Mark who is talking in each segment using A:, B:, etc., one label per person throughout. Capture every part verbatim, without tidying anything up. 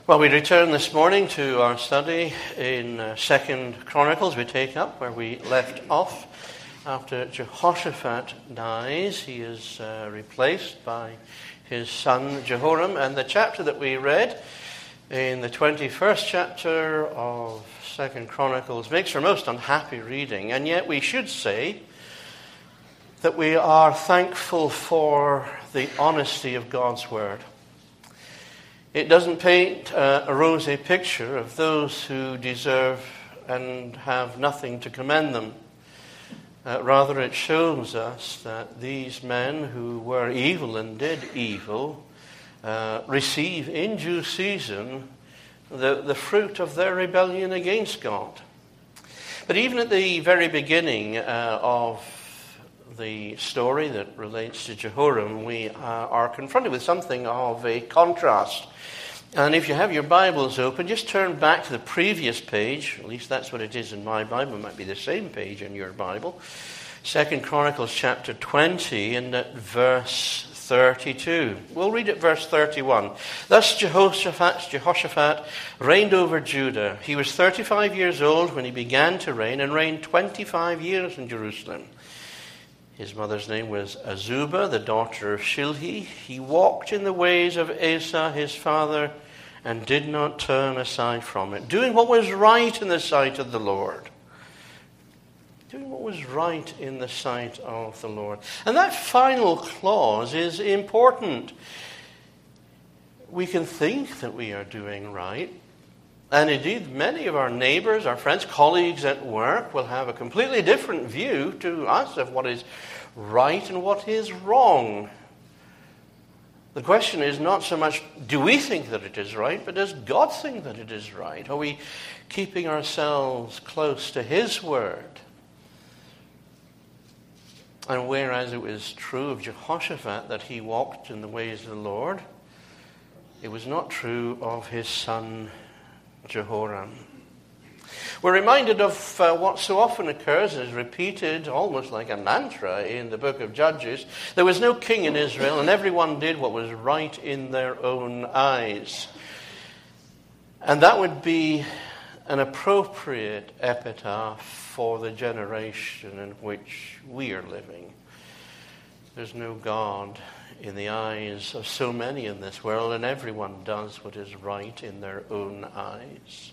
A: Well, we return this morning to our study in uh, Second Chronicles. We take up where we left off. After Jehoshaphat dies, he is uh, replaced by his son Jehoram. And the chapter that we read in the twenty-first chapter of Second Chronicles makes for most unhappy reading. And yet we should say that we are thankful for the honesty of God's word. It doesn't paint uh, a rosy picture of those who deserve and have nothing to commend them. Uh, rather, it shows us that these men who were evil and did evil uh, receive in due season the, the fruit of their rebellion against God. But even at the very beginning uh, of the story that relates to Jehoram, we uh, are confronted with something of a contrast. And if you have your Bibles open, just turn back to the previous page. At least that's what it is in my Bible. It might be the same page in your Bible. Second Chronicles chapter twenty and at verse thirty-two. We'll read at verse thirty-one. Thus Jehoshaphat, Jehoshaphat reigned over Judah. He was thirty-five years old when he began to reign and reigned twenty-five years in Jerusalem. His mother's name was Azubah, the daughter of Shilhi. He walked in the ways of Asa, his father, and did not turn aside from it, doing what was right in the sight of the Lord. Doing what was right in the sight of the Lord. And that final clause is important. We can think that we are doing right. And indeed, many of our neighbors, our friends, colleagues at work will have a completely different view to us of what is right and what is wrong. The question is not so much, do we think that it is right, but does God think that it is right? Are we keeping ourselves close to His word? And whereas it was true of Jehoshaphat that he walked in the ways of the Lord, it was not true of his son Jehoram. We're reminded of uh, what so often occurs and is repeated almost like a mantra in the book of Judges. There was no king in Israel, and everyone did what was right in their own eyes. And that would be an appropriate epitaph for the generation in which we are living. There's no God in the eyes of so many in this world, and everyone does what is right in their own eyes.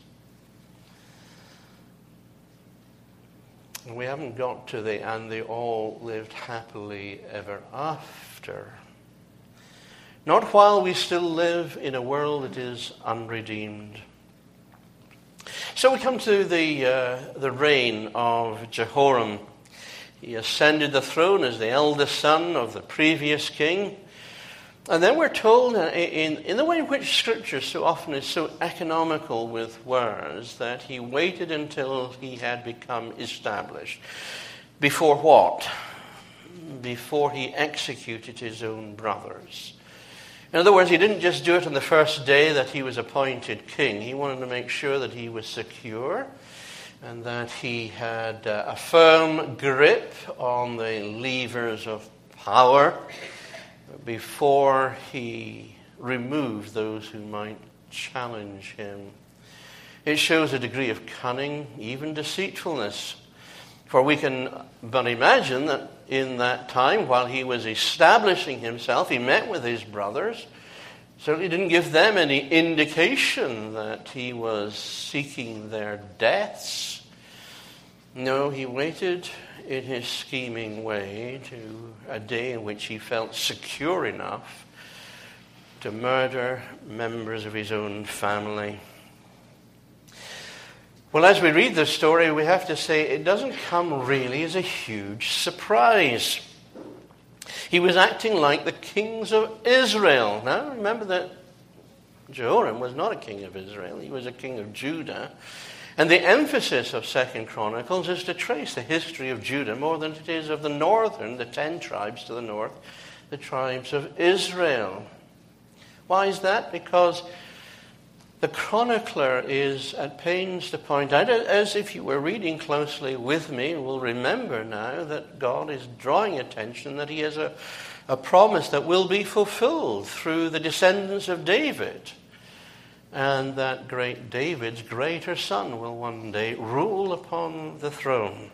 A: We haven't got to the and they all lived happily ever after. Not while we still live in a world that is unredeemed. So we come to the uh, the reign of Jehoram. He ascended the throne as the eldest son of the previous king. And then we're told, in, in the way in which Scripture so often is so economical with words, that he waited until he had become established. Before what? Before he executed his own brothers. In other words, he didn't just do it on the first day that he was appointed king. He wanted to make sure that he was secure and that he had uh, a firm grip on the levers of power before he removed those who might challenge him. It shows a degree of cunning, even deceitfulness. For we can but imagine that in that time, while he was establishing himself, he met with his brothers. Certainly didn't give them any indication that he was seeking their deaths. No, he waited in his scheming way to a day in which he felt secure enough to murder members of his own family. Well, as we read this story, we have to say it doesn't come really as a huge surprise. He was acting like the kings of Israel. Now, remember that Jehoram was not a king of Israel. He was a king of Judah. And the emphasis of Second Chronicles is to trace the history of Judah more than it is of the northern, the ten tribes to the north, the tribes of Israel. Why is that? Because the chronicler is at pains to point out, as if you were reading closely with me, will remember now that God is drawing attention that he has a, a promise that will be fulfilled through the descendants of David. and that great David's greater son will one day rule upon the throne.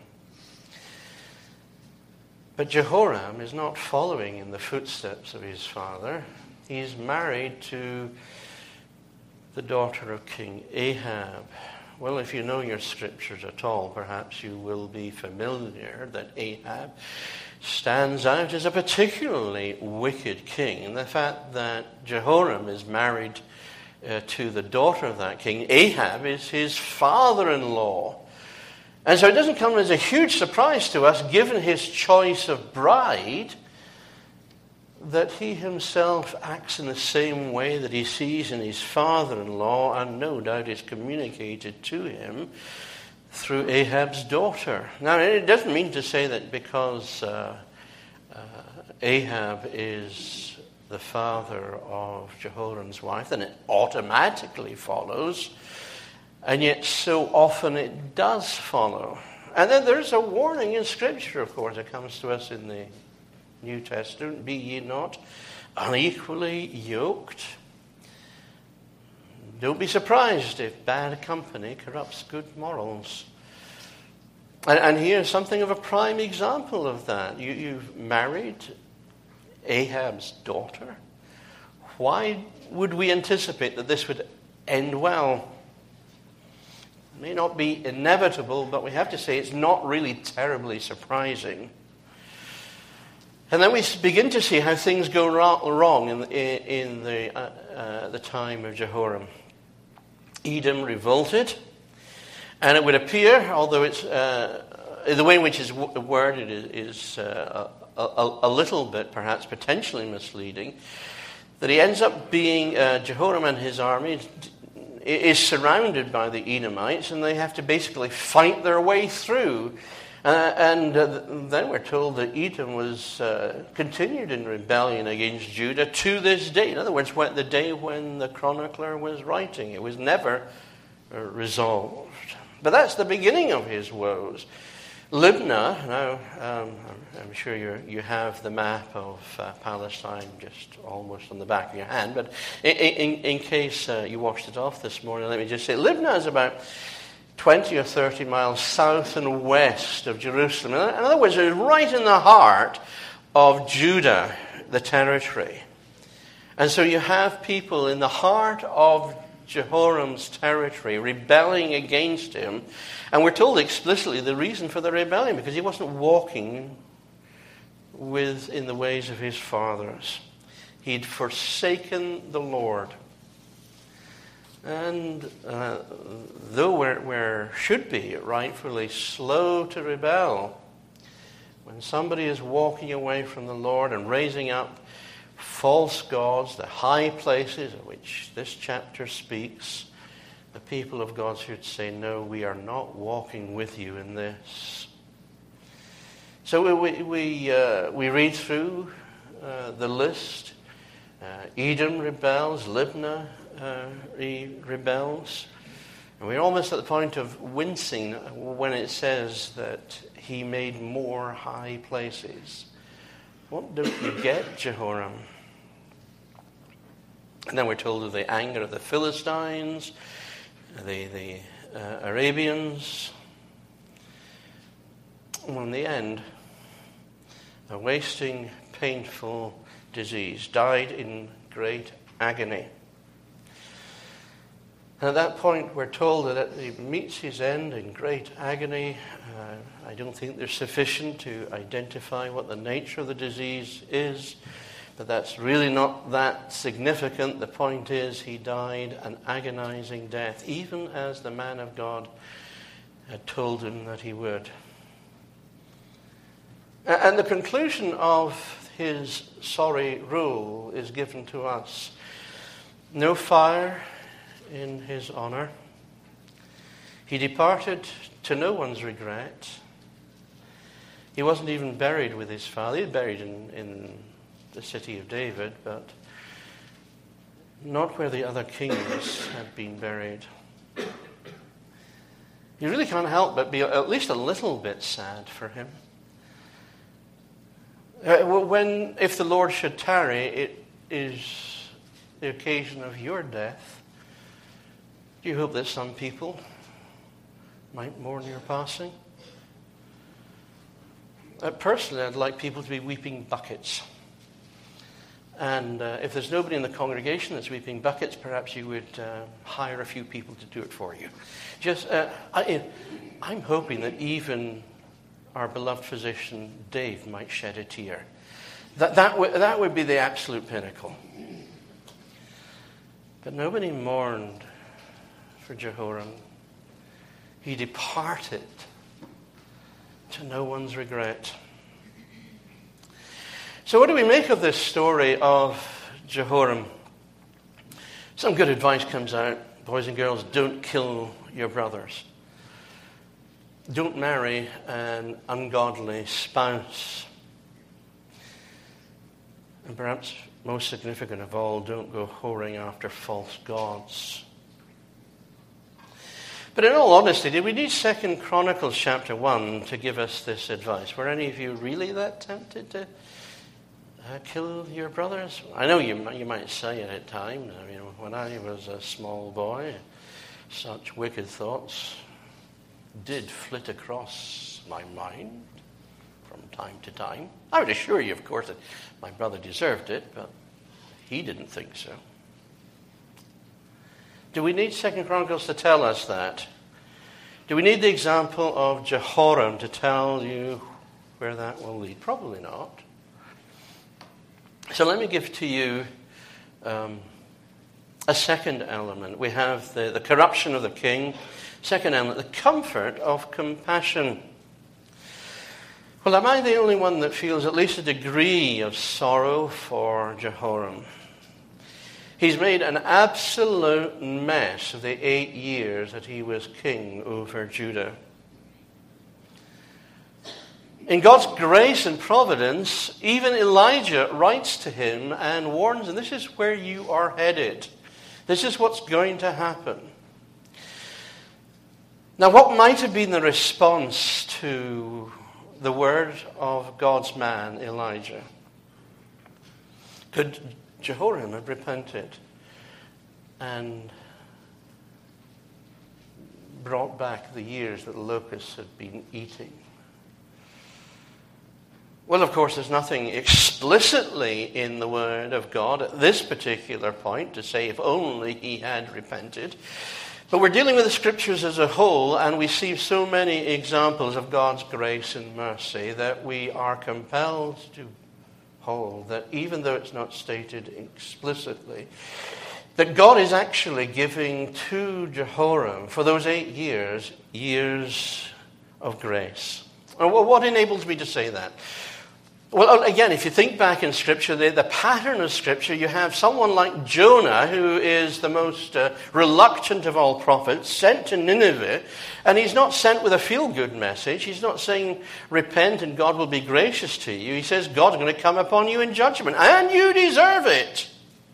A: But Jehoram is not following in the footsteps of his father. He's married to the daughter of King Ahab. Well, if you know your scriptures at all, perhaps you will be familiar that Ahab stands out as a particularly wicked king. And the fact that Jehoram is married uh, to the daughter of that king, Ahab, is his father-in-law. And so it doesn't come as a huge surprise to us, given his choice of bride, that he himself acts in the same way that he sees in his father-in-law, and no doubt is communicated to him through Ahab's daughter. Now, it doesn't mean to say that because uh, uh, Ahab is the father of Jehoram's wife, then it automatically follows. And yet so often it does follow. And then there's a warning in Scripture, of course, that comes to us in the New Testament. Be ye not unequally yoked. Don't be surprised if bad company corrupts good morals. And, and here's something of a prime example of that. You, you've married Ahab's daughter. Why would we anticipate that this would end well? It may not be inevitable, but we have to say it's not really terribly surprising. And then we begin to see how things go wrong in, in the, uh, uh, the time of Jehoram. Edom revolted, and it would appear, although it's uh, the way in which it's worded is, is uh, a, a, a little bit perhaps potentially misleading, that he ends up being uh, Jehoram and his army is surrounded by the Edomites, and they have to basically fight their way through. Uh, and uh, then we're told that Edom was uh, continued in rebellion against Judah to this day. In other words, when, the day when the chronicler was writing, it was never uh, resolved. But that's the beginning of his woes. Libnah, now um, I'm, I'm sure you you have the map of uh, Palestine just almost on the back of your hand, but in, in, in case uh, you washed it off this morning, let me just say Libnah is about twenty or thirty miles south and west of Jerusalem. In other words, it's right in the heart of Judah, the territory. And so you have people in the heart of Jehoram's territory rebelling against him. And we're told explicitly the reason for the rebellion, because he wasn't walking with in the ways of his fathers. He'd forsaken the Lord. And uh, though we're, we're should be rightfully slow to rebel, when somebody is walking away from the Lord and raising up false gods, the high places of which this chapter speaks, the people of God should say, no, we are not walking with you in this. So we we uh, we read through uh, the list. Uh, Edom rebels, Libnah uh, re- rebels. And we're almost at the point of wincing when it says that he made more high places. What don't you get, Jehoram? And then we're told of the anger of the Philistines, the, the uh, Arabians. Well, in the end, a wasting, painful disease, died in great agony. And at that point, we're told that he meets his end in great agony. Uh, I don't think there's sufficient to identify what the nature of the disease is, but that's really not that significant. The point is, he died an agonizing death, even as the man of God had told him that he would. And the conclusion of his sorry rule is given to us. No fire in his honor. He departed to no one's regret. He wasn't even buried with his father. He was buried in, in the city of David, but not where the other kings had been buried. You really can't help but be at least a little bit sad for him. Uh, when, if the Lord should tarry, it is the occasion of your death. Do you hope that some people might mourn your passing? Uh, personally, I'd like people to be weeping buckets. And uh, if there's nobody in the congregation that's weeping buckets, perhaps you would uh, hire a few people to do it for you. Just, uh, I, I'm hoping that even our beloved physician Dave might shed a tear. That that would that would be the absolute pinnacle. But nobody mourned for Jehoram. He departed to no one's regret. So what do we make of this story of Jehoram? Some good advice comes out. Boys and girls, don't kill your brothers. Don't marry an ungodly spouse. And perhaps most significant of all, don't go whoring after false gods. But in all honesty, did we need Second Chronicles chapter one to give us this advice? Were any of you really that tempted to uh, kill your brothers? I know you, you might say it at times. I mean, when I was a small boy, such wicked thoughts did flit across my mind from time to time. I would assure you, of course, that my brother deserved it, but he didn't think so. Do we need Second Chronicles to tell us that? Do we need the example of Jehoram to tell you where that will lead? Probably not. So let me give to you um, a second element. We have the, the corruption of the king. Second element, the comfort of compassion. Well, am I the only one that feels at least a degree of sorrow for Jehoram? He's made an absolute mess of the eight years that he was king over Judah. In God's grace and providence, even Elijah writes to him and warns him, this is where you are headed. This is what's going to happen. Now, what might have been the response to the word of God's man, Elijah? Could Jehoram have repented and brought back the years that the locusts had been eating? Well, of course, there's nothing explicitly in the word of God at this particular point to say if only he had repented. But we're dealing with the scriptures as a whole, and we see so many examples of God's grace and mercy that we are compelled to hold that even though it's not stated explicitly, that God is actually giving to Jehoram for those eight years, years of grace. Well, what enables me to say that? Well, again, if you think back in Scripture, the, the pattern of Scripture, you have someone like Jonah, who is the most uh, reluctant of all prophets, sent to Nineveh, and he's not sent with a feel-good message. He's not saying, repent and God will be gracious to you. He says, God's going to come upon you in judgment, and you deserve it.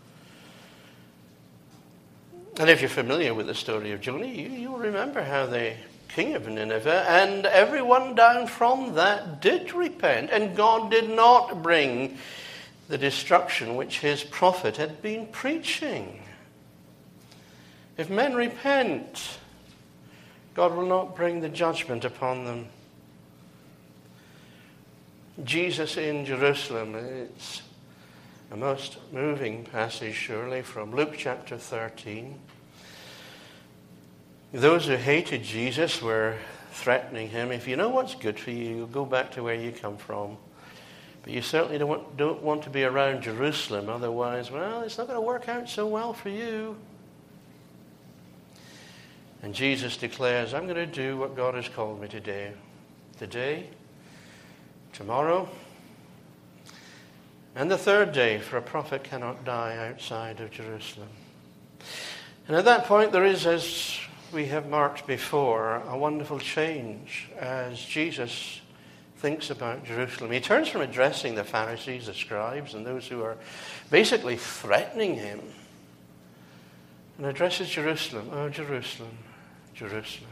A: And if you're familiar with the story of Jonah, you, you'll remember how the king of Nineveh and everyone down from that did repent, and God did not bring the destruction which his prophet had been preaching. If men repent, God will not bring the judgment upon them. Jesus in Jerusalem, it's a most moving passage surely from Luke chapter thirteen. Those who hated Jesus were threatening him. If you know what's good for you, go back to where you come from. But you certainly don't want, don't want to be around Jerusalem. Otherwise, well, it's not going to work out so well for you. And Jesus declares, I'm going to do what God has called me to do. Today, tomorrow, and the third day, for a prophet cannot die outside of Jerusalem. And at that point, there is, as we have marked before, a wonderful change as Jesus thinks about Jerusalem. He turns from addressing the Pharisees, the scribes, and those who are basically threatening him, and addresses Jerusalem. Oh, Jerusalem, Jerusalem,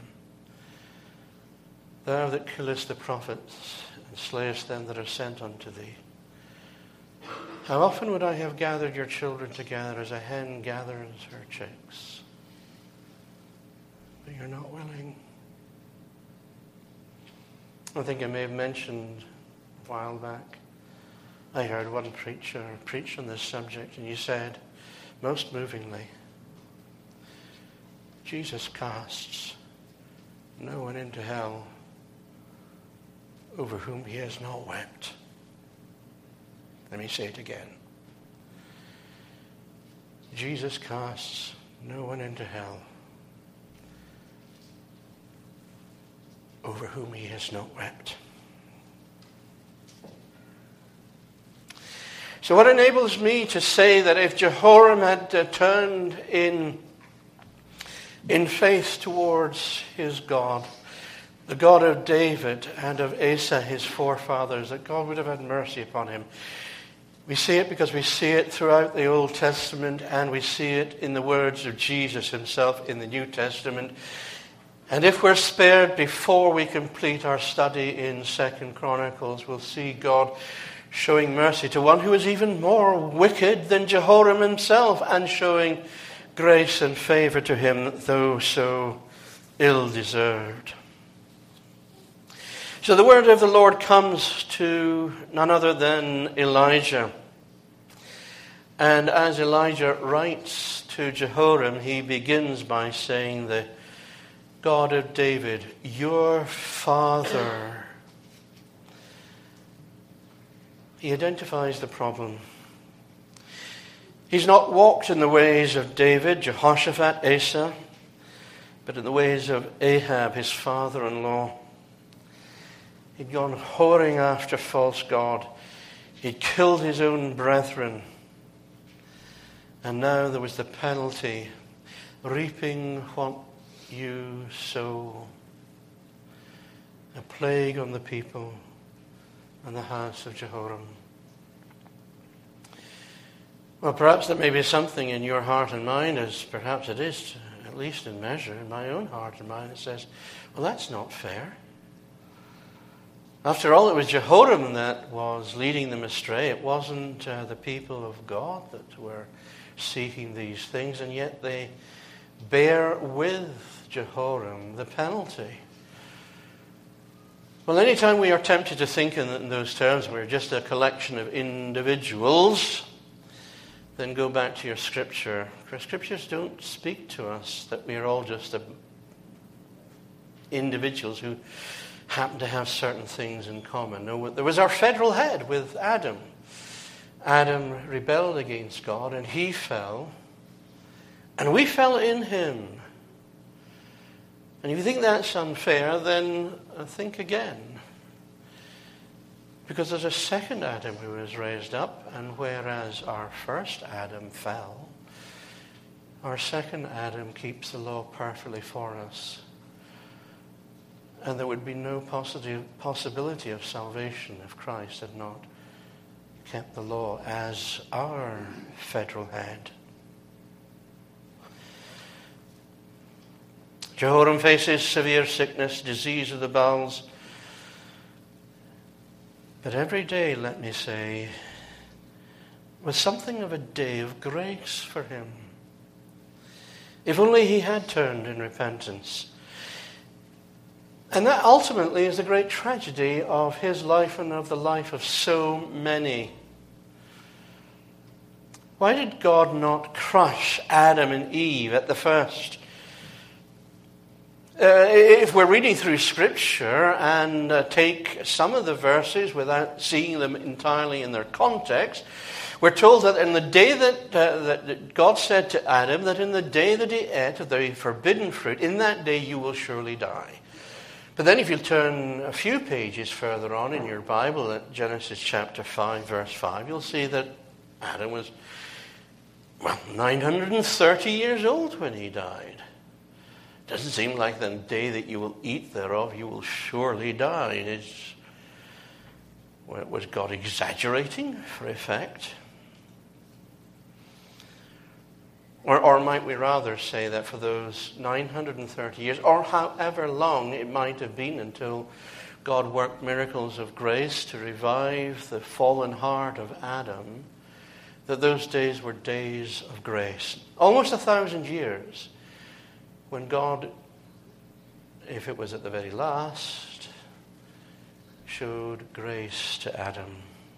A: thou that killest the prophets and slayest them that are sent unto thee. How often would I have gathered your children together as a hen gathers her chicks, you're not willing. I think I may have mentioned a while back, I heard one preacher preach on this subject, and he said, most movingly, Jesus casts no one into hell over whom he has not wept. Let me say it again. Jesus casts no one into hell over whom he has not wept. So what enables me to say that if Jehoram had uh, turned in, in faith towards his God, the God of David and of Asa, his forefathers, that God would have had mercy upon him. We see it because we see it throughout the Old Testament, and we see it in the words of Jesus himself in the New Testament. And if we're spared before we complete our study in Second Chronicles, we'll see God showing mercy to one who is even more wicked than Jehoram himself, and showing grace and favor to him, though so ill-deserved. So the word of the Lord comes to none other than Elijah. And as Elijah writes to Jehoram, he begins by saying, the God of David, your father. He identifies the problem. He's not walked in the ways of David, Jehoshaphat, Asa, but in the ways of Ahab, his father-in-law. He'd gone whoring after false god. He'd killed his own brethren. And now there was the penalty, reaping what you sow. A plague on the people and the house of Jehoram. Well, perhaps there may be something in your heart and mind, as perhaps it is, at least in measure, in my own heart and mind, that says, well, that's not fair. After all, it was Jehoram that was leading them astray. It wasn't uh, the people of God that were seeking these things, and yet they bear with Jehoram the penalty. Well, anytime we are tempted to think in those terms, we're just a collection of individuals, then go back to your scripture. Because scriptures don't speak to us that we are all just a, individuals who happen to have certain things in common. No, there was our federal head with Adam. Adam rebelled against God, and he fell, and we fell in him. And if you think that's unfair, then think again. Because there's a second Adam who was raised up, and whereas our first Adam fell, our second Adam keeps the law perfectly for us. And there would be no possibility of salvation if Christ had not kept the law as our federal head. Jehoram faces severe sickness, disease of the bowels. But every day, let me say, was something of a day of grace for him. If only he had turned in repentance. And that ultimately is the great tragedy of his life and of the life of so many. Why did God not crush Adam and Eve at the first? Uh, if we're reading through Scripture and uh, take some of the verses without seeing them entirely in their context, we're told that in the day that, uh, that God said to Adam, that in the day that he ate of the forbidden fruit, in that day you will surely die. But then if you turn a few pages further on in your Bible, at Genesis chapter five, verse five, you'll see that Adam was, well, nine hundred thirty years old when he died. Doesn't seem like the day that you will eat thereof, you will surely die. It's, well, was God exaggerating for effect? Or, or might we rather say that for those nine hundred thirty years, or however long it might have been until God worked miracles of grace to revive the fallen heart of Adam, that those days were days of grace. Almost a thousand years when God if it was at the very last, showed grace to Adam.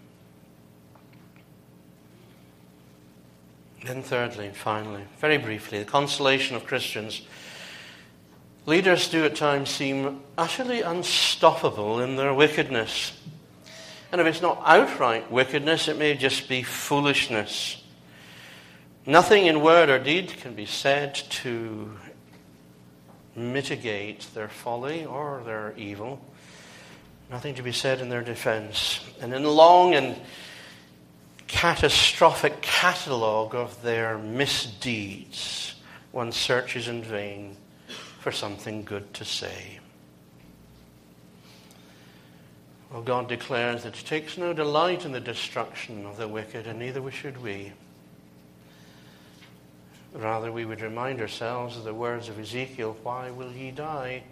A: Then thirdly and finally, very briefly, the consolation of Christians. Leaders do at times seem utterly unstoppable in their wickedness. And if it's not outright wickedness, it may just be foolishness. Nothing in word or deed can be said to mitigate their folly or their evil. Nothing to be said in their defense. And in the long and catastrophic catalogue of their misdeeds, one searches in vain for something good to say. Well, God declares that He takes no delight in the destruction of the wicked, and neither should we. Rather, we would remind ourselves of the words of Ezekiel, why will ye die?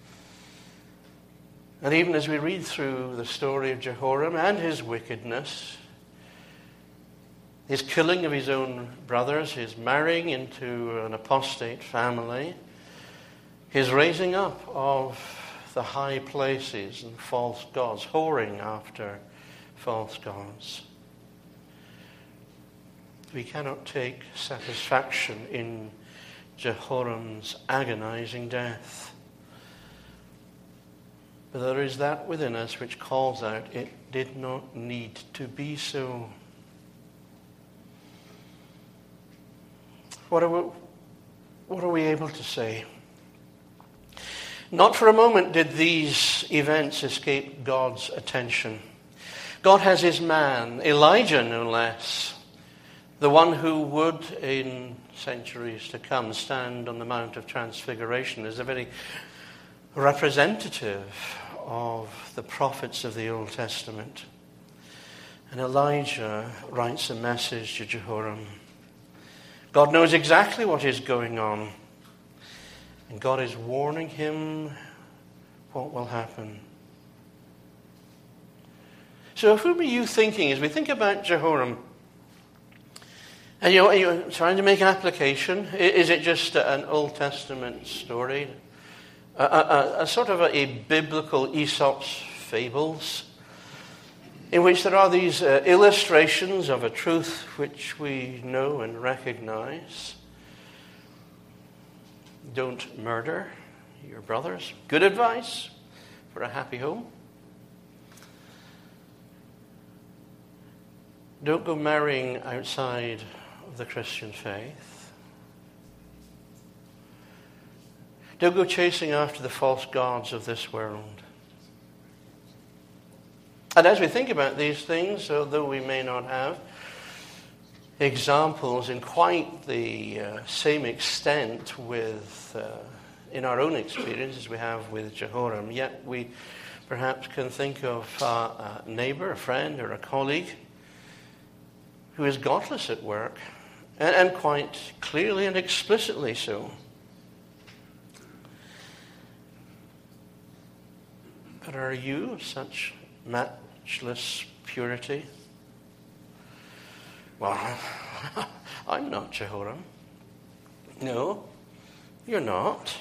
A: And even as we read through the story of Jehoram and his wickedness, his killing of his own brothers, his marrying into an apostate family, his raising up of the high places and false gods, whoring after false gods. We cannot take satisfaction in Jehoram's agonizing death. But there is that within us which calls out, it did not need to be so. What are we, what are we able to say? Not for a moment did these events escape God's attention. God has His man, Elijah no less, the one who would in centuries to come stand on the Mount of Transfiguration as a very representative of the prophets of the Old Testament. And Elijah writes a message to Jehoram. God knows exactly what is going on. And God is warning him what will happen. So who are you thinking as we think about Jehoram? And you know, are you trying to make an application? Is it just an Old Testament story? A, a, a sort of a, a biblical Aesop's fables? In which there are these uh, illustrations of a truth which we know and recognize. Don't murder your brothers. Good advice for a happy home. Don't go marrying outside of the Christian faith. Don't go chasing after the false gods of this world. And as we think about these things, although we may not have examples in quite the uh, same extent with uh, in our own experience as we have with Jehoram, yet we perhaps can think of uh, a neighbor, a friend, or a colleague who is godless at work, and, and quite clearly and explicitly so. But are you such matchless purity? Well, I'm not Jehoram. No, you're not.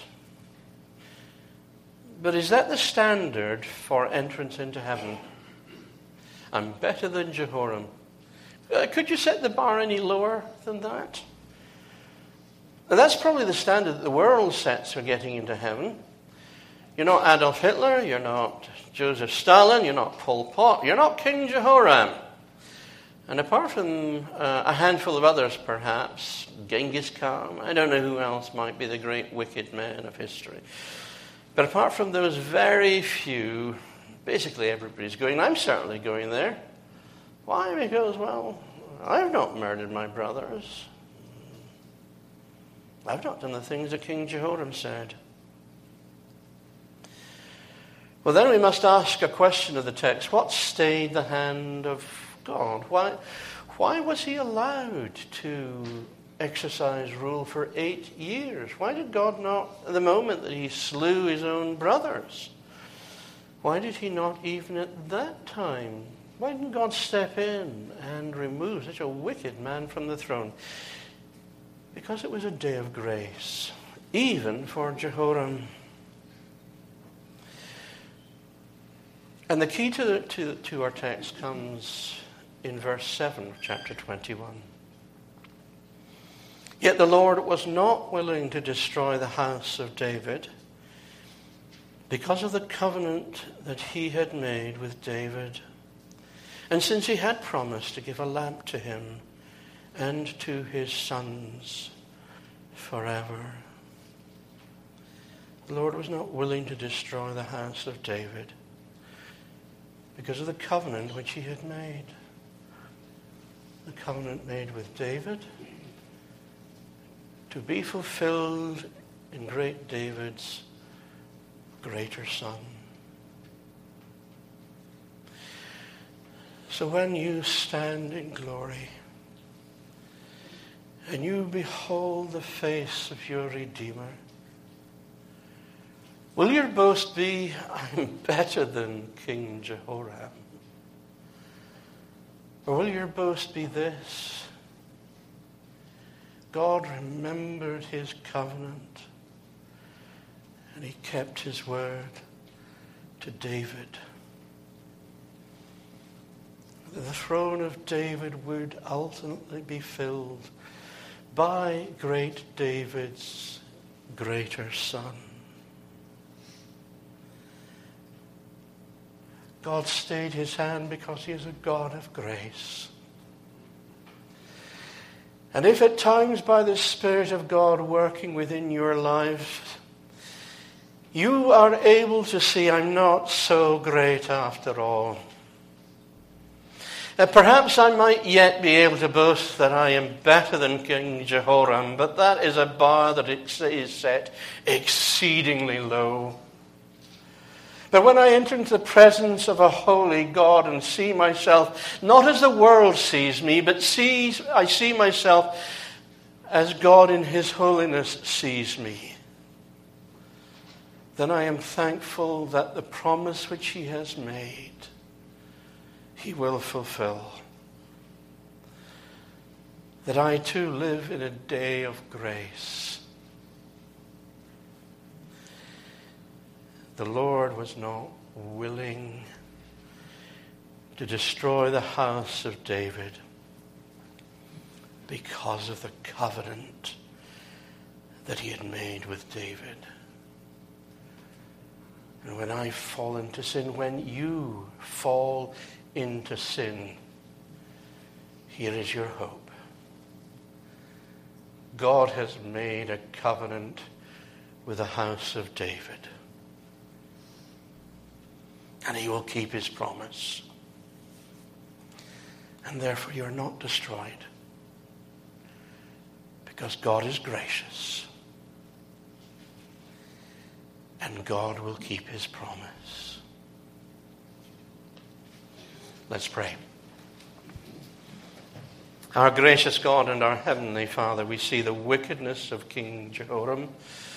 A: But is that the standard for entrance into heaven? I'm better than Jehoram. Uh, could you set the bar any lower than that? And that's probably the standard that the world sets for getting into heaven. You're not Adolf Hitler, you're not Joseph Stalin, you're not Pol Pot, you're not King Jehoram. And apart from uh, a handful of others, perhaps, Genghis Khan, I don't know who else might be the great wicked man of history. But apart from those very few, basically everybody's going. I'm certainly going there. Why? Because, well, I've not murdered my brothers. I've not done the things that King Jehoram said. Well, then we must ask a question of the text. What stayed the hand of God? Why, why was he allowed to exercise rule for eight years? Why did God not, at the moment that he slew his own brothers, why did he not even at that time? Why didn't God step in and remove such a wicked man from the throne? Because it was a day of grace, even for Jehoram. And the key to, to, to our text comes in verse seven of chapter twenty-one. Yet the Lord was not willing to destroy the house of David because of the covenant that he had made with David, and since he had promised to give a lamp to him and to his sons forever. The Lord was not willing to destroy the house of David because of the covenant which he had made. The covenant made with David to be fulfilled in great David's greater son. So when you stand in glory and you behold the face of your Redeemer, will your boast be, I'm better than King Jehoram? Or will your boast be this: God remembered his covenant and he kept his word to David. The throne of David would ultimately be filled by great David's greater son. God stayed his hand because he is a God of grace. And if at times by the Spirit of God working within your life, you are able to see, I'm not so great after all. Uh, perhaps I might yet be able to boast that I am better than King Jehoram, but that is a bar that is set exceedingly low. But when I enter into the presence of a holy God and see myself not as the world sees me, but sees, I see myself as God in his holiness sees me, then I am thankful that the promise which he has made, he will fulfill. That I too live in a day of grace. The Lord was not willing to destroy the house of David because of the covenant that he had made with David. And when I fall into sin, when you fall into sin, here is your hope. God has made a covenant with the house of David. And he will keep his promise. And therefore you are not destroyed. Because God is gracious. And God will keep his promise. Let's pray. Our gracious God and our heavenly Father, we see the wickedness of King Jehoram.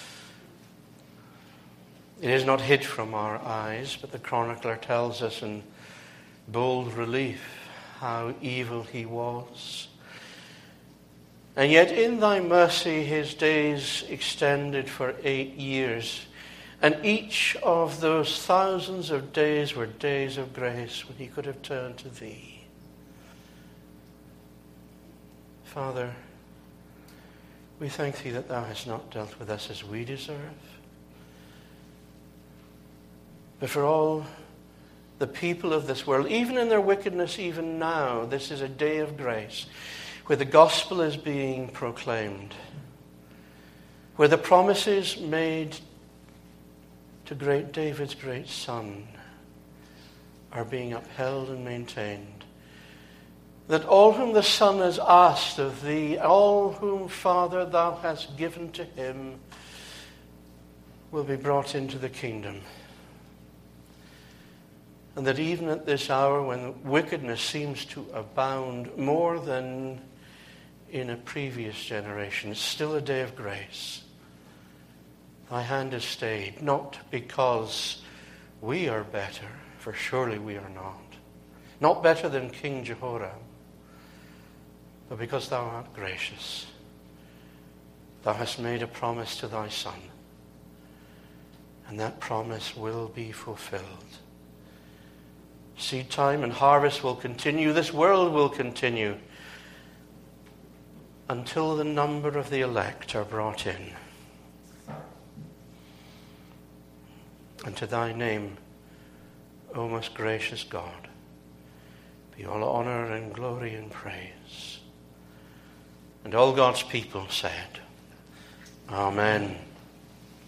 A: It is not hid from our eyes, but the chronicler tells us in bold relief how evil he was. And yet in thy mercy his days extended for eight years. And each of those thousands of days were days of grace when he could have turned to thee. Father, we thank thee that thou hast not dealt with us as we deserve. But for all the people of this world, even in their wickedness, even now, this is a day of grace where the gospel is being proclaimed, where the promises made to great David's great son are being upheld and maintained. That all whom the Son has asked of thee, all whom, Father, thou hast given to him, will be brought into the kingdom. And that even at this hour when wickedness seems to abound more than in a previous generation, it's still a day of grace. Thy hand is stayed, not because we are better, for surely we are not. Not better than King Jehoram, but because thou art gracious. Thou hast made a promise to thy Son, and that promise will be fulfilled. Seed time and harvest will continue. This world will continue until the number of the elect are brought in. And to thy name, O most gracious God, be all honor and glory and praise. And all God's people said, Amen.